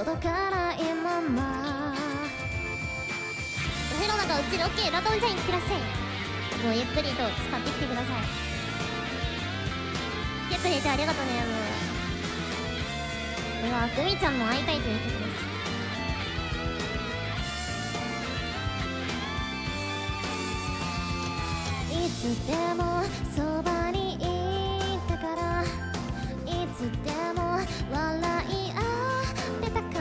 届かないまま。お風呂なんかうちで OK。 ラトンちゃんいってらっしゃい。もうゆっくりと使ってきてください。来てくれてありがとね。もうこれはグミちゃんも会いたいという曲です。いつでもそばにいたから、いつでも笑い合ってたから、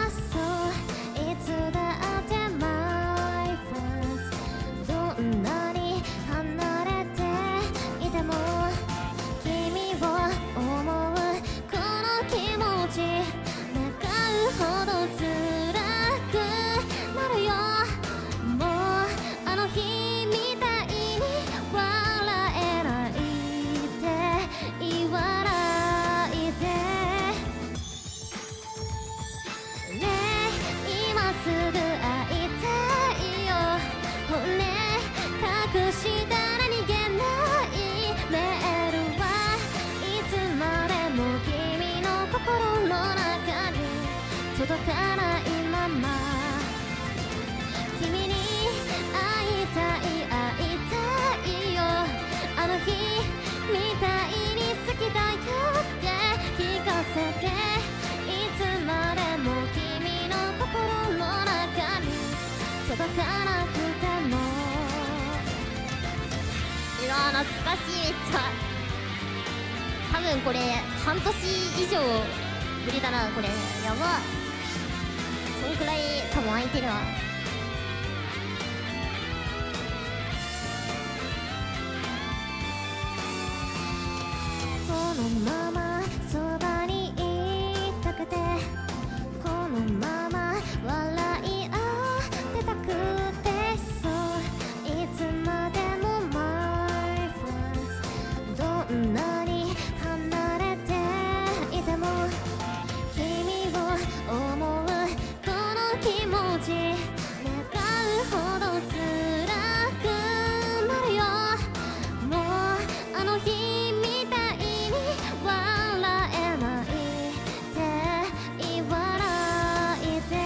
そういつだって my friends。 どんなに離れていても君を思うこの気持ち、願うほど辛くなるよ。もうあの日みたいに笑えないで言わないでね。今すぐ会いたいよ。本音隠したら逃げないメールはいつまでも君の心の中に届かないまま。君に会いたい会いたいよ。あの日みたいに好きだよって聞かせて。いつまでも君の心の中に届かなくても。うわ懐かしい。めっちゃ多分これ半年以上ぶりだな。これやば。そんくらい多分空いてるわ。このままそばにいたくて、このまま笑い合ってたくて、そういつまでも my friends。 どんなに離れていても君を思うこの気持ち、願うほど辛くなるよ。もうあの日みたいに笑えないで言わないで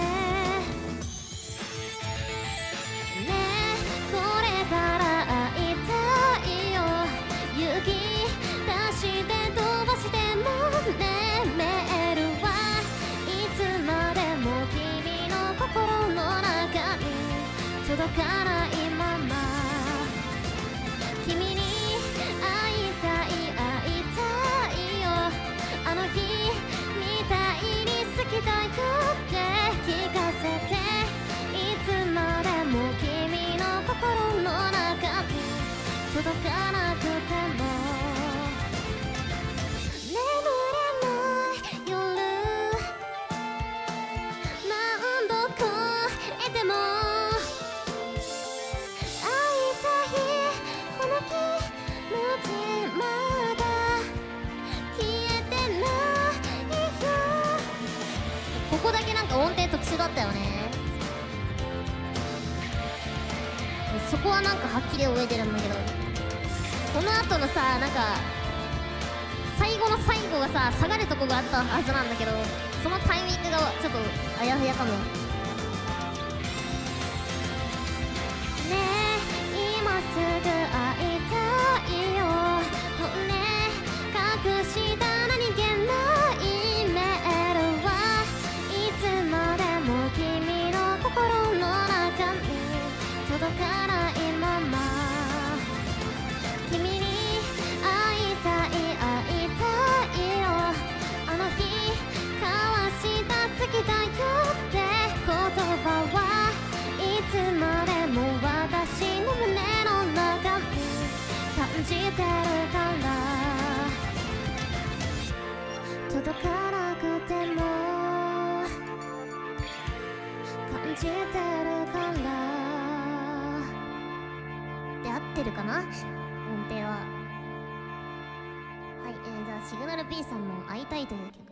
ね。これから会いたいよ。勇気出して飛ばしてもね。メールはいつまでも君の心の中に届かないまま。君に会いたい会いたいよ。あの日みたいに好きだよって聞かせて。いつまでも君の心の中に届かなくても。眠れない夜何度超えても会いたいこの気持ちまだ消えてないよ。ここだけなんか音程特殊だったよね。そこはなんかはっきり覚えてるんだけど、この後のさなんか最後の最後がさ下がるとこがあったはずなんだけど、そのタイミングがちょっとあやふやかも。ねえ今すぐ会いたいよ。本音隠したら逃げないメールはいつまでも君の心の中に届かないまま。君に会いたい会いたいよ。あの日交わした好きだよって言葉はいつまでも私の胸の中に感じてるから届かなくても感じてるからで合ってるかな音程は。はい、じゃあシグナル P さんも会いたいという曲